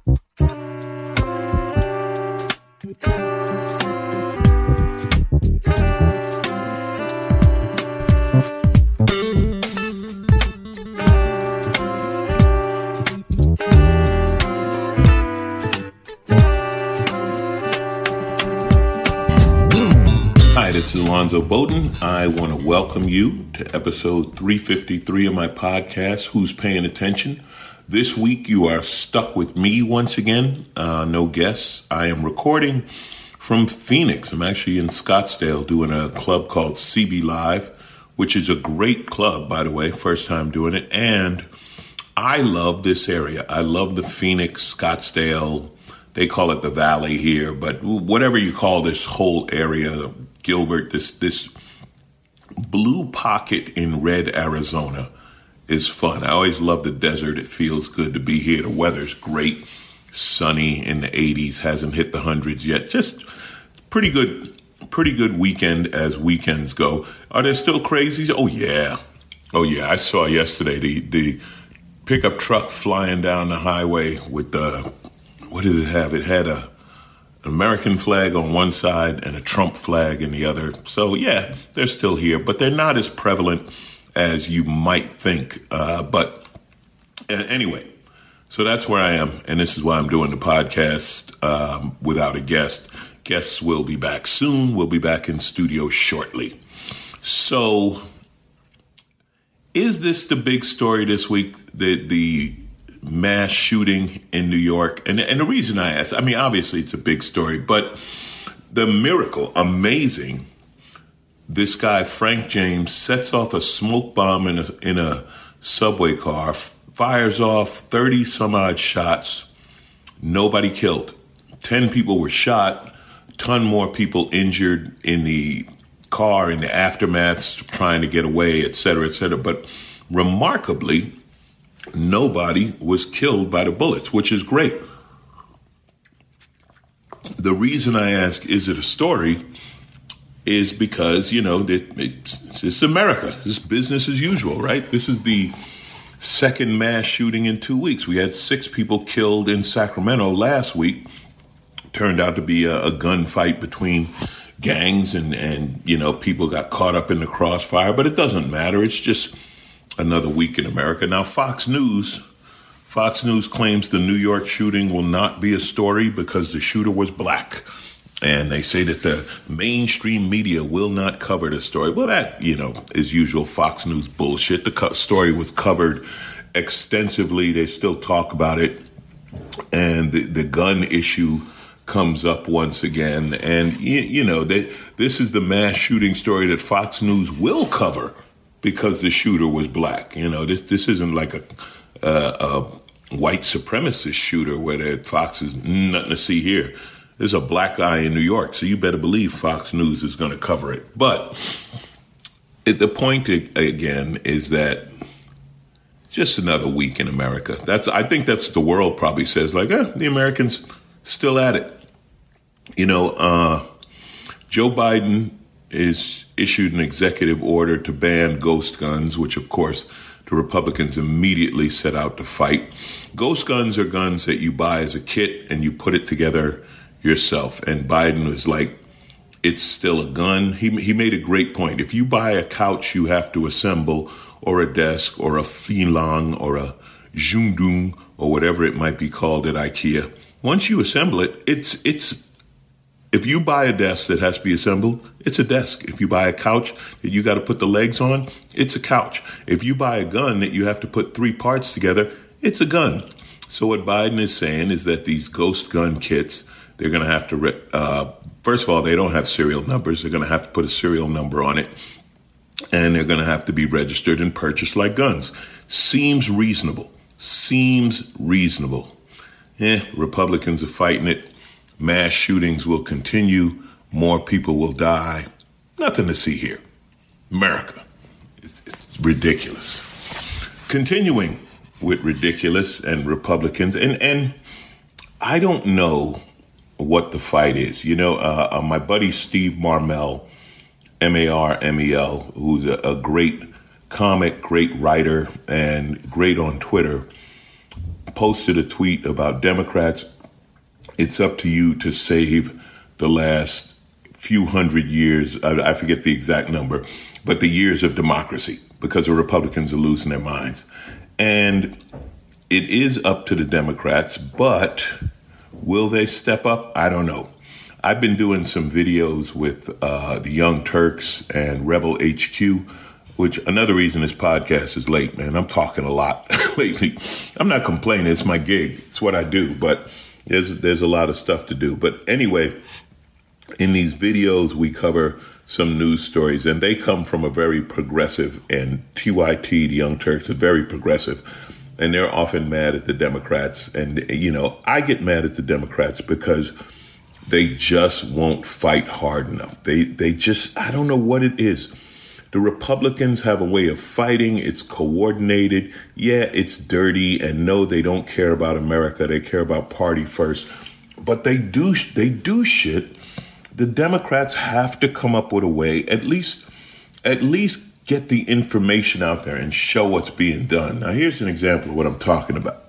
Hi, this is Alonzo Bowden. I want to welcome you to episode 353 of my podcast, Who's Paying Attention? This week, you are stuck with me once again. No guests. I am recording from Phoenix. I'm actually in Scottsdale doing a club called CB Live, which is a great club, by the way. First time doing it. And I love this area. I love the Phoenix, Scottsdale. They call it the Valley here, but whatever you call this whole area, Gilbert, this blue pocket in red Arizona is fun. I always love the desert. It feels good to be here. The weather's great, sunny in the 80s, hasn't hit the hundreds yet. Just pretty good weekend as weekends go. Are there still crazies? Oh yeah. I saw yesterday the pickup truck flying down the highway with the, what did it have? It had a American flag on one side and a Trump flag in the other. So, yeah, they're still here, but they're not as prevalent as you might think. But anyway, so that's where I am, and this is why I'm doing the podcast without a guest. Guests will be back soon. We'll be back in studio shortly. So, is this the big story this week? The mass shooting in New York. And the reason I ask, I mean, obviously it's a big story, but the miracle, amazing, this guy, Frank James, sets off a smoke bomb in a subway car, fires off 30 some odd shots, nobody killed. 10 people were shot, a ton more people injured in the car, in the aftermath, trying to get away, et cetera, et cetera. But remarkably, nobody was killed by the bullets, which is great. The reason I ask, is it a story, is because, you know, it's America. It's business as usual, right? This is the second mass shooting in 2 weeks. We had 6 people killed in Sacramento last week. Turned out to be a gunfight between gangs and, you know, people got caught up in the crossfire, but it doesn't matter. It's just another week in America. Now, Fox News claims the New York shooting will not be a story because the shooter was black. And they say that the mainstream media will not cover the story. Well, that, you know, is usual Fox News bullshit. The story was covered extensively. They still talk about it. And the gun issue comes up once again. And, you know, this is the mass shooting story that Fox News will cover because the shooter was black. You know, this isn't like a white supremacist shooter where the Fox is nothing to see here. There's a black guy in New York, so you better believe Fox News is going to cover it. But the point, again, is that just another week in America. I think that's what the world probably says, like, the Americans still at it. You know, Joe Biden is issued an executive order to ban ghost guns, which, of course, the Republicans immediately set out to fight. Ghost guns are guns that you buy as a kit and you put it together yourself. And Biden was like, it's still a gun. He made a great point. If you buy a couch you have to assemble, or a desk, or a filong, or a jundung, or whatever it might be called at IKEA, once you assemble it, it's if you buy a desk that has to be assembled, it's a desk. If you buy a couch that you got to put the legs on, it's a couch. If you buy a gun that you have to put 3 parts together, it's a gun. So what Biden is saying is that these ghost gun kits, they're going to have to, first of all, they don't have serial numbers. They're going to have to put a serial number on it. And they're going to have to be registered and purchased like guns. Seems reasonable. Republicans are fighting it. Mass shootings will continue. More people will die. Nothing to see here. America. It's ridiculous. Continuing with ridiculous and Republicans. And I don't know what the fight is. You know, my buddy Steve Marmel, Marmel, who's a great comic, great writer, and great on Twitter, posted a tweet about Democrats. It's up to you to save the last few hundred years. I forget the exact number, but the years of democracy, because the Republicans are losing their minds. And it is up to the Democrats, but will they step up? I don't know. I've been doing some videos with the Young Turks and Rebel HQ, which another reason this podcast is late, man. I'm talking a lot lately. I'm not complaining. It's my gig. It's what I do, but there's a lot of stuff to do. But anyway, in these videos, we cover some news stories, and they come from a very progressive, and TYT, the Young Turks, are very progressive, and they're often mad at the Democrats. And, you know, I get mad at the Democrats because they just won't fight hard enough. They just, I don't know what it is. The Republicans have a way of fighting. It's coordinated. Yeah, it's dirty. And no, they don't care about America. They care about party first. But they do shit. The Democrats have to come up with a way, at least get the information out there and show what's being done. Now, here's an example of what I'm talking about.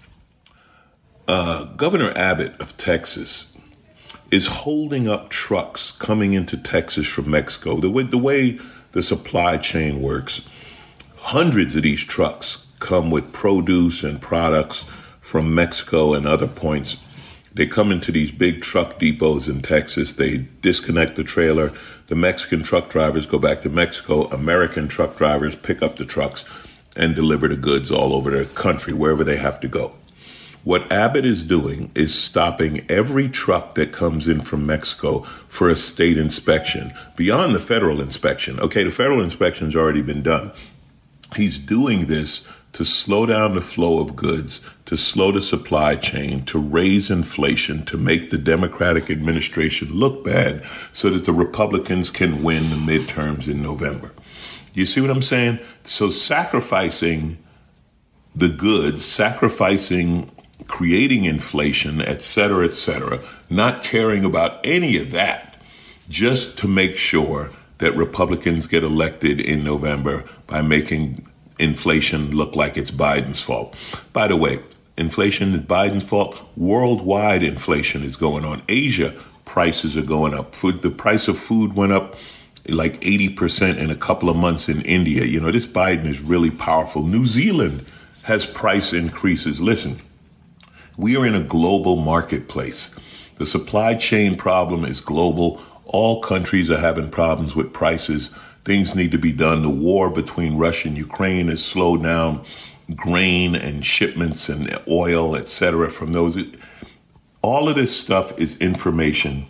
Governor Abbott of Texas is holding up trucks coming into Texas from Mexico. The way the supply chain works, hundreds of these trucks come with produce and products from Mexico and other points. They come into these big truck depots in Texas. They disconnect the trailer. The Mexican truck drivers go back to Mexico. American truck drivers pick up the trucks and deliver the goods all over the country, wherever they have to go. What Abbott is doing is stopping every truck that comes in from Mexico for a state inspection, beyond the federal inspection. Okay, the federal inspection's already been done. He's doing this to slow down the flow of goods, to slow the supply chain, to raise inflation, to make the Democratic administration look bad so that the Republicans can win the midterms in November. You see what I'm saying? So sacrificing the goods, sacrificing creating inflation, et cetera, not caring about any of that, just to make sure that Republicans get elected in November by making inflation look like it's Biden's fault. By the way, inflation is Biden's fault. Worldwide inflation is going on. Asia prices are going up. The price of food went up like 80% in a couple of months in India. You know, this Biden is really powerful. New Zealand has price increases. Listen, we are in a global marketplace. The supply chain problem is global. All countries are having problems with prices. Things need to be done. The war between Russia and Ukraine has slowed down grain and shipments and oil, et cetera, from those. All of this stuff is information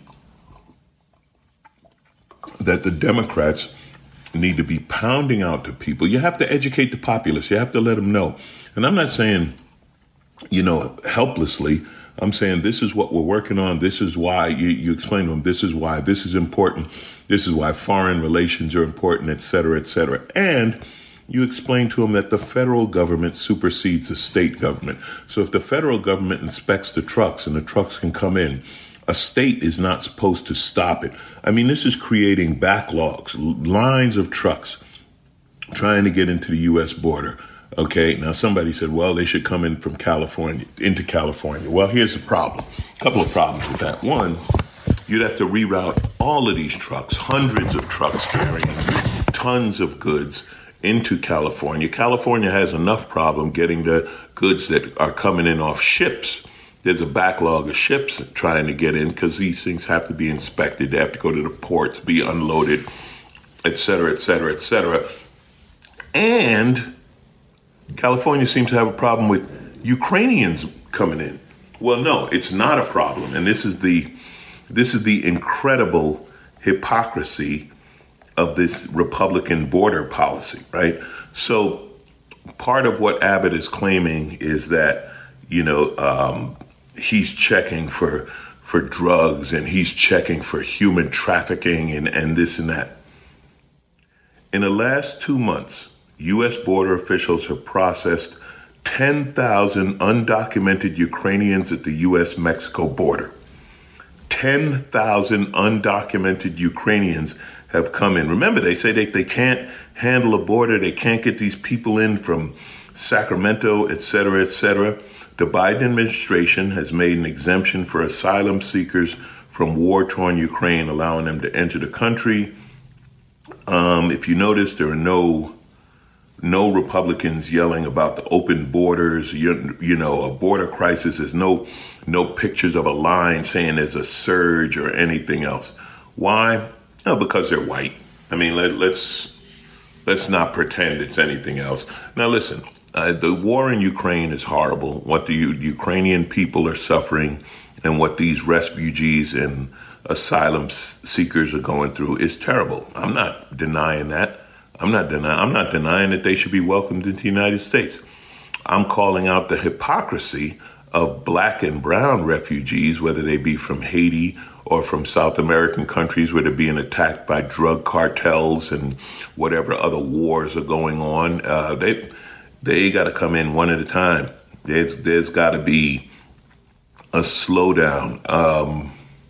that the Democrats need to be pounding out to people. You have to educate the populace. You have to let them know. And I'm not saying, you know, helplessly. I'm saying this is what we're working on. This is why you explain to them. This is why this is important. This is why foreign relations are important, et cetera, et cetera. And you explain to them that the federal government supersedes the state government. So if the federal government inspects the trucks and the trucks can come in, a state is not supposed to stop it. I mean, this is creating backlogs, lines of trucks trying to get into the U.S. border. Okay, now somebody said, well, they should come in from California, into California. Well, here's the problem. A couple of problems with that. One, you'd have to reroute all of these trucks, hundreds of trucks carrying tons of goods into California. California has enough problem getting the goods that are coming in off ships. There's a backlog of ships trying to get in because these things have to be inspected. They have to go to the ports, be unloaded, et cetera, et cetera, et cetera. And California seems to have a problem with Ukrainians coming in. Well, no, it's not a problem. And this is the incredible hypocrisy of this Republican border policy, right? So part of what Abbott is claiming is that, you know, he's checking for drugs and he's checking for human trafficking and this and that. In the last 2 months, U.S. border officials have processed 10,000 undocumented Ukrainians at the U.S.-Mexico border. 10,000 undocumented Ukrainians have come in. Remember, they say they can't handle a border. They can't get these people in from Sacramento, et cetera, et cetera. The Biden administration has made an exemption for asylum seekers from war-torn Ukraine, allowing them to enter the country. If you notice, there are no Republicans yelling about the open borders, a border crisis. There's no pictures of a line saying there's a surge or anything else. Why? No, because they're white. I mean, let's not pretend it's anything else. Now, listen, the war in Ukraine is horrible. What the Ukrainian people are suffering and what these refugees and asylum seekers are going through is terrible. I'm not denying that. I'm not denying that they should be welcomed into the United States. I'm calling out the hypocrisy of black and brown refugees, whether they be from Haiti or from South American countries where they're being attacked by drug cartels and whatever other wars are going on. They got to come in one at a time. There's got to be a slowdown.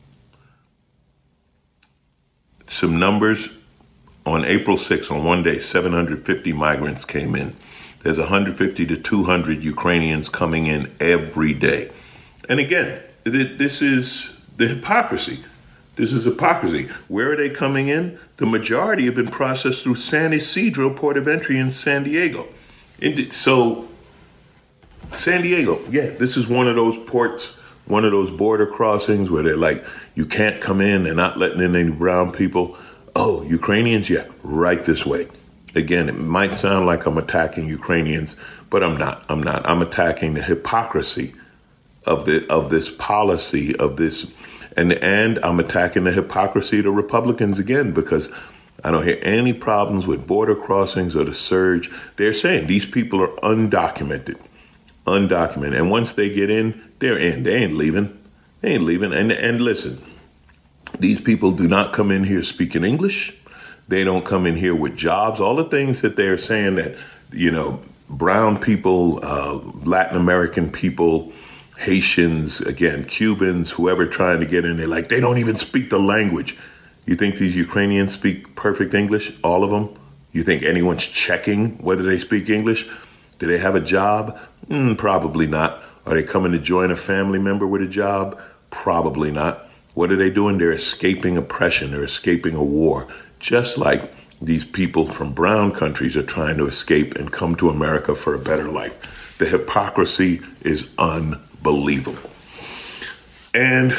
Some numbers. On April 6th, on one day, 750 migrants came in. There's 150 to 200 Ukrainians coming in every day. And again, this is the hypocrisy. This is hypocrisy. Where are they coming in? The majority have been processed through San Ysidro port of entry in San Diego. So, San Diego, yeah, this is one of those ports, one of those border crossings where they're like, you can't come in, they're not letting in any brown people. Oh, Ukrainians? Yeah, right this way. Again, it might sound like I'm attacking Ukrainians, but I'm not. I'm attacking the hypocrisy of this policy of this, and I'm attacking the hypocrisy of the Republicans again, because I don't hear any problems with border crossings or the surge. They're saying these people are undocumented, and once they get in, they're in. They ain't leaving. And listen. These people do not come in here speaking English. They don't come in here with jobs. All the things that they're saying that, brown people, Latin American people, Haitians, again, Cubans, whoever trying to get in there, like they don't even speak the language. You think these Ukrainians speak perfect English? All of them? You think anyone's checking whether they speak English? Do they have a job? Probably not. Are they coming to join a family member with a job? Probably not. What are they doing? They're escaping oppression. They're escaping a war, just like these people from brown countries are trying to escape and come to America for a better life. The hypocrisy is unbelievable. And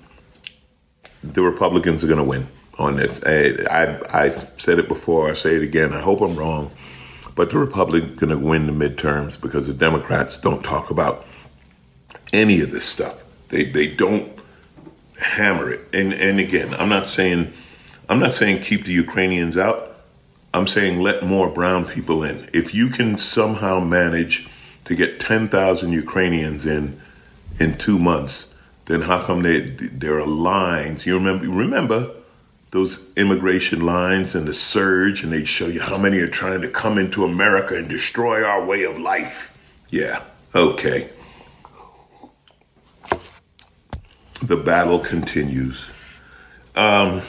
the Republicans are going to win on this. I said it before. I say it again. I hope I'm wrong. But the Republicans are going to win the midterms because the Democrats don't talk about any of this stuff. They don't hammer it. And again, I'm not saying keep the Ukrainians out. I'm saying let more brown people in. If you can somehow manage to get 10,000 Ukrainians in 2 months, then how come there are lines? You remember those immigration lines and the surge, and they'd show you how many are trying to come into America and destroy our way of life. Yeah, okay. The battle continues. I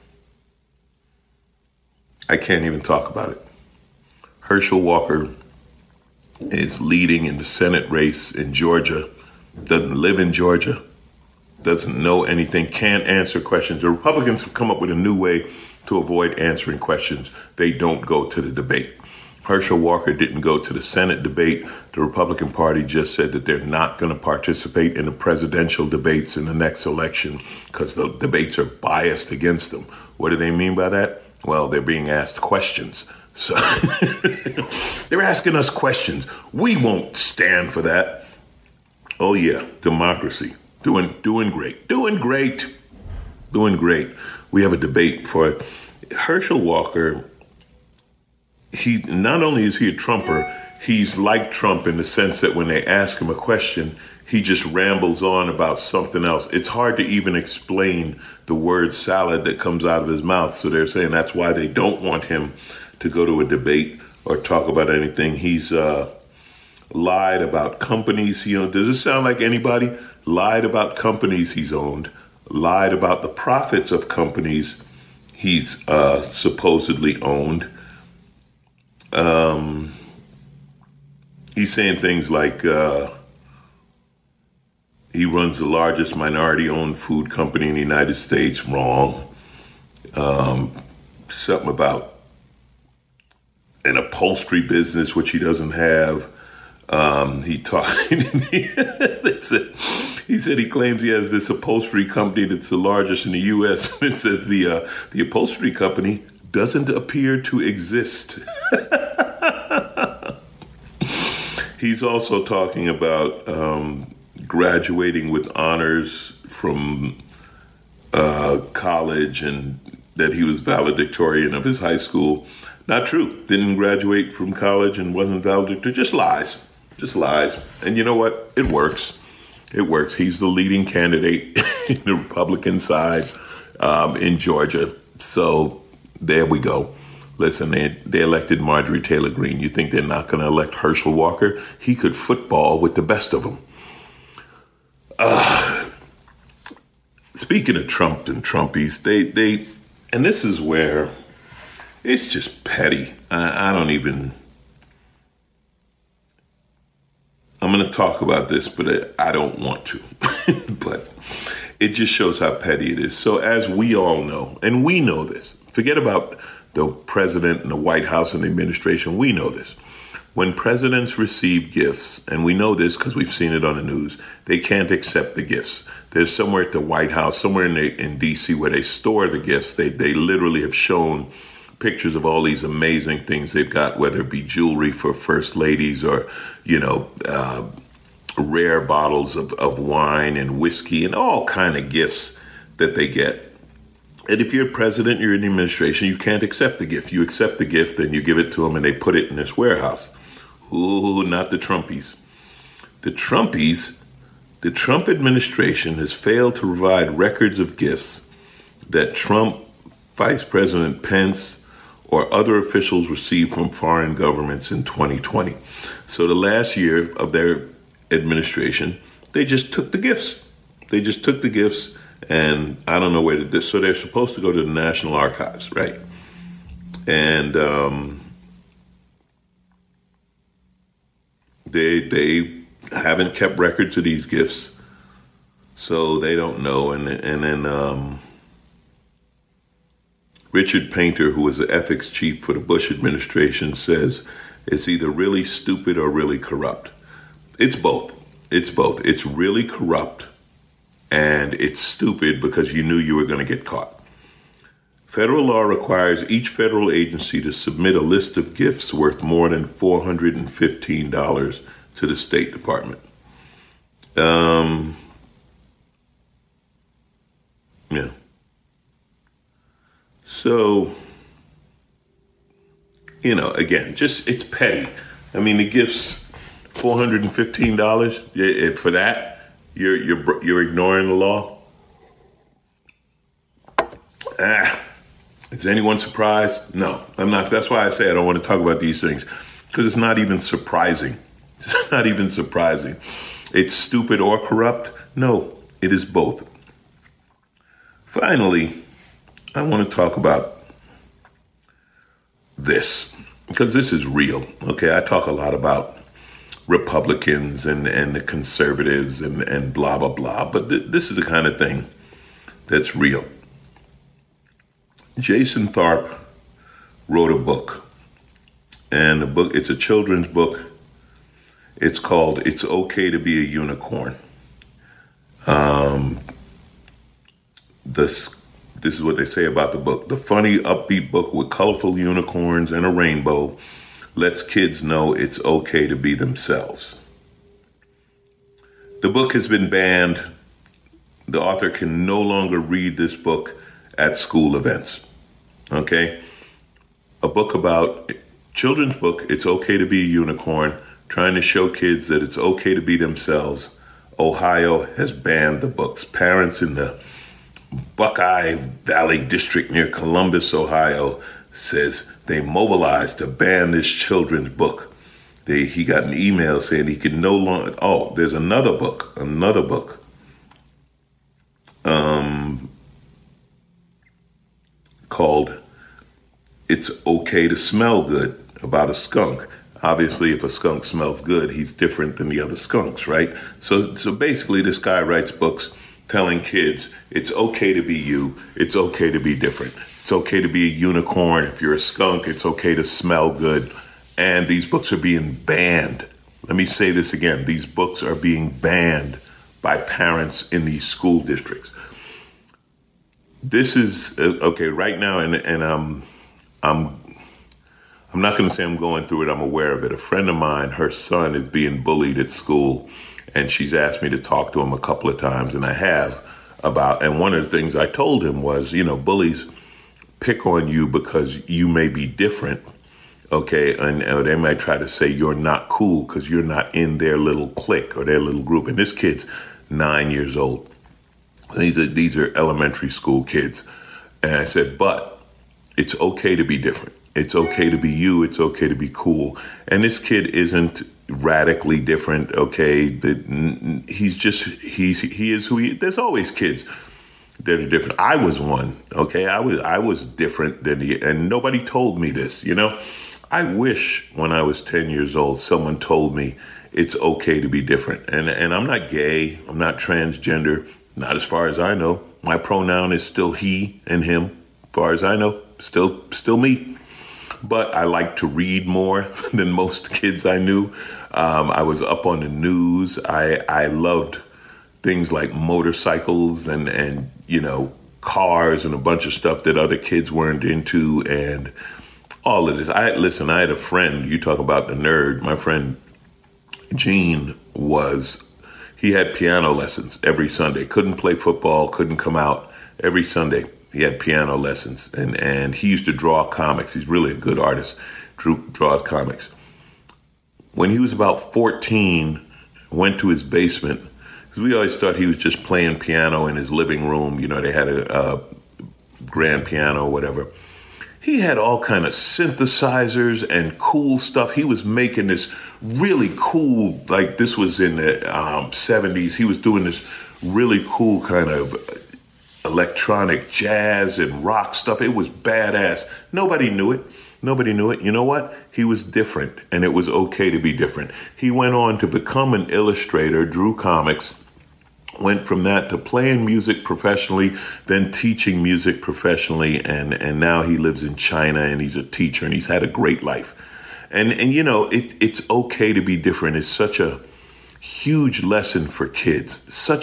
can't even talk about it. Herschel Walker is leading in the Senate race in Georgia, doesn't live in Georgia, doesn't know anything, can't answer questions. The Republicans have come up with a new way to avoid answering questions. They don't go to the debate. Herschel Walker didn't go to the Senate debate. The Republican Party just said that they're not going to participate in the presidential debates in the next election because the debates are biased against them. What do they mean by that? Well, they're being asked questions. So they're asking us questions. We won't stand for that. Oh, yeah, democracy. Doing great. We have a debate for Herschel Walker. He not only is he a Trumper, he's like Trump in the sense that when they ask him a question, he just rambles on about something else. It's hard to even explain the word salad that comes out of his mouth. So they're saying that's why they don't want him to go to a debate or talk about anything. He's lied about companies he owned. Does it sound like anybody? Lied about companies he's owned, lied about the profits of companies he's supposedly owned. He's saying things like, He runs the largest minority-owned food company in the United States. Wrong. Something about an upholstery business, which he doesn't have. He said he claims he has this upholstery company that's the largest in the U.S. It says the upholstery company doesn't appear to exist. He's also talking about graduating with honors from college and that he was valedictorian of his high school. Not true. Didn't graduate from college and wasn't valedictorian. Just lies. Just lies. And you know what? It works. It works. He's the leading candidate in the Republican side in Georgia. So there we go. Listen, they elected Marjorie Taylor Greene. You think they're not going to elect Herschel Walker? He could football with the best of them. Speaking of Trump and Trumpies, they and this is where it's just petty. I don't even... I'm going to talk about this, but I don't want to. But it just shows how petty it is. So as we all know, and we know this, forget about the president and the White House and the administration, we know this. When presidents receive gifts, and we know this because we've seen it on the news, they can't accept the gifts. There's somewhere at the White House, somewhere in D.C. where they store the gifts. They literally have shown pictures of all these amazing things they've got, whether it be jewelry for first ladies or, rare bottles of wine and whiskey and all kind of gifts that they get. And if you're president, you're in the administration, you can't accept the gift. You accept the gift, then you give it to them and they put it in this warehouse. Ooh, not the Trumpies. The Trump administration has failed to provide records of gifts that Trump, Vice President Pence, or other officials received from foreign governments in 2020. So the last year of their administration, they just took the gifts. And I don't know where to... So they're supposed to go to the National Archives, right? And they haven't kept records of these gifts, so they don't know. And then Richard Painter, who was the ethics chief for the Bush administration, says it's either really stupid or really corrupt. It's both. It's really corrupt, and it's stupid because you knew you were going to get caught. Federal law requires each federal agency to submit a list of gifts worth more than $415 to the State Department. Yeah. So, again, it's petty. I mean, the gifts, $415. For that, you're ignoring the law. Is anyone surprised? No, I'm not. That's why I say I don't want to talk about these things, because it's not even surprising. It's not even surprising. It's stupid or corrupt? No, it is both. Finally, I want to talk about this, because this is real. Okay, I talk a lot about Republicans and the conservatives and blah, blah, blah, but this is the kind of thing that's real. Jason Tharp wrote a book, and the book, it's a children's book. It's called It's Okay to Be a Unicorn. This is what they say about the book. The funny, upbeat book with colorful unicorns and a rainbow lets kids know it's okay to be themselves. The book has been banned. The author can no longer read this book at school events. Okay? A book about, children's book, It's Okay to Be a Unicorn, trying to show kids that it's okay to be themselves. Ohio has banned the books. Parents in the Buckeye Valley District near Columbus, Ohio, says they mobilized to ban this children's book. He got an email saying he could no longer... Oh, there's another book called It's Okay to Smell Good, about a skunk. Obviously, if a skunk smells good, he's different than the other skunks, right? So basically, this guy writes books telling kids it's okay to be you. It's okay to be different. It's okay to be a unicorn. If you're a skunk, it's okay to smell good. And these books are being banned. Let me say this again. These books are being banned by parents in these school districts. This is okay right now, and I'm not going to say I'm going through it. I'm aware of it. A friend of mine, her son is being bullied at school, and she's asked me to talk to him a couple of times, and I have about. And one of the things I told him was, bullies pick on you because you may be different, okay, and they might try to say you're not cool because you're not in their little clique or their little group. And this kid's 9 years old. These are elementary school kids. And I said, but it's okay to be different. It's okay to be you. It's okay to be cool. And this kid isn't radically different, okay? He is who he is. There's always kids that are different. I was one, okay? I was different than and nobody told me this, I wish when I was 10 years old, someone told me it's okay to be different. And I'm not gay. I'm not transgender. Not as far as I know. My pronoun is still he and him. As far as I know, still me. But I like to read more than most kids I knew. I was up on the news. I loved things like motorcycles and cars and a bunch of stuff that other kids weren't into and all of this. I had a friend, you talk about the nerd. My friend Gene he had piano lessons every Sunday. Couldn't play football, couldn't come out. Every Sunday he had piano lessons and he used to draw comics. He's really a good artist, draws comics. When he was about 14, went to his basement, because we always thought he was just playing piano in his living room. They had a grand piano or whatever. He had all kind of synthesizers and cool stuff. He was making this really cool, like this was in the 70s. He was doing this really cool kind of electronic jazz and rock stuff. It was badass. Nobody knew it. You know what? He was different, and it was okay to be different. He went on to become an illustrator, drew comics, went from that to playing music professionally, then teaching music professionally, and now he lives in China, and he's a teacher, and he's had a great life. And it's okay to be different. It's such a huge lesson for kids,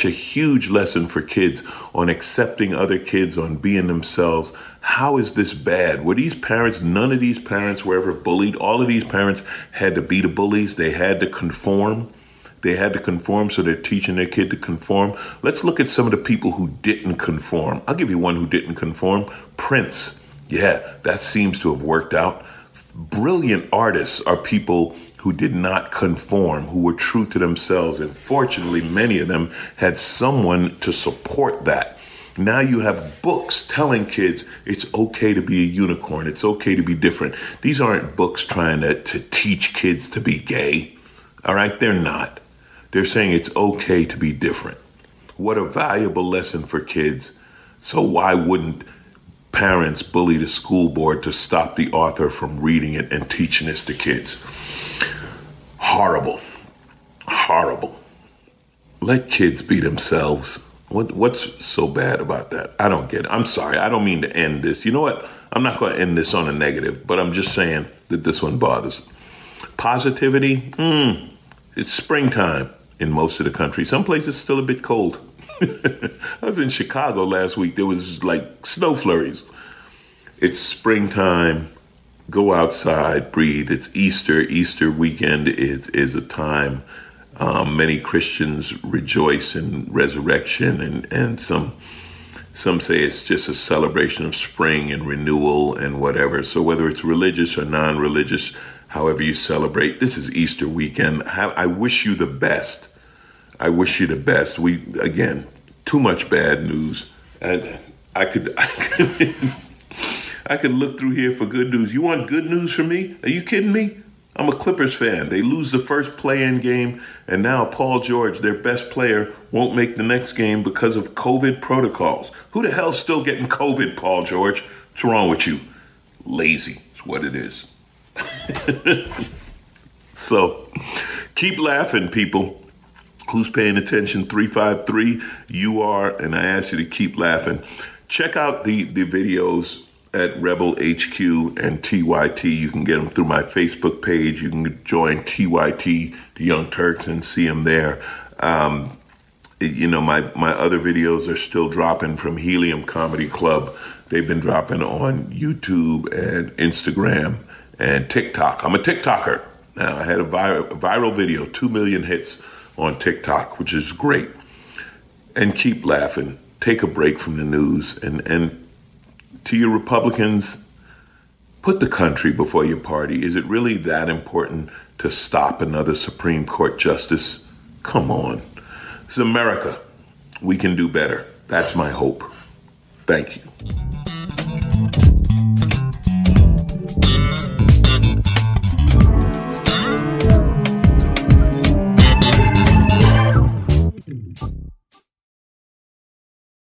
on accepting other kids, on being themselves. How is this bad? Were these parents, none of these parents were ever bullied? All of these parents had to be the bullies. They had to conform. So they're teaching their kid to conform. Let's look at some of the people who didn't conform. I'll give you one who didn't conform. Prince. Yeah, that seems to have worked out. Brilliant artists are people who did not conform, who were true to themselves. And fortunately, many of them had someone to support that. Now you have books telling kids it's okay to be a unicorn. It's okay to be different. These aren't books trying to teach kids to be gay. All right? They're not. They're saying it's okay to be different. What a valuable lesson for kids. So why wouldn't parents bully the school board to stop the author from reading it and teaching this to kids? Horrible. Let kids be themselves. What's so bad about that? I don't get it. I'm sorry. I don't mean to end this. You know what? I'm not going to end this on a negative, but I'm just saying that this one bothers. Positivity? It's springtime in most of the country. Some places still a bit cold. I was in Chicago last week. There was like snow flurries. It's springtime. Go outside, breathe. It's Easter. Easter weekend is a time many Christians rejoice in resurrection, and some say it's just a celebration of spring and renewal and whatever. So whether it's religious or non-religious, however you celebrate, this is Easter weekend. I wish you the best. Again, too much bad news. I could look through here for good news. You want good news from me? Are you kidding me? I'm a Clippers fan. They lose the first play-in game, and now Paul George, their best player, won't make the next game because of COVID protocols. Who the hell's still getting COVID, Paul George? What's wrong with you? Lazy is what it is. So keep laughing, people. Who's paying attention? 353, you are, and I ask you to keep laughing. Check out the videos at Rebel HQ and TYT. You can get them through my Facebook page. You can join TYT, the Young Turks, and see them there. My other videos are still dropping from Helium Comedy Club. They've been dropping on YouTube and Instagram and TikTok. I'm a TikToker. Now, I had a viral video, 2 million hits on TikTok, which is great. And keep laughing. Take a break from the news. And to your Republicans, put the country before your party. Is it really that important to stop another Supreme Court justice? Come on. It's America. We can do better. That's my hope. Thank you.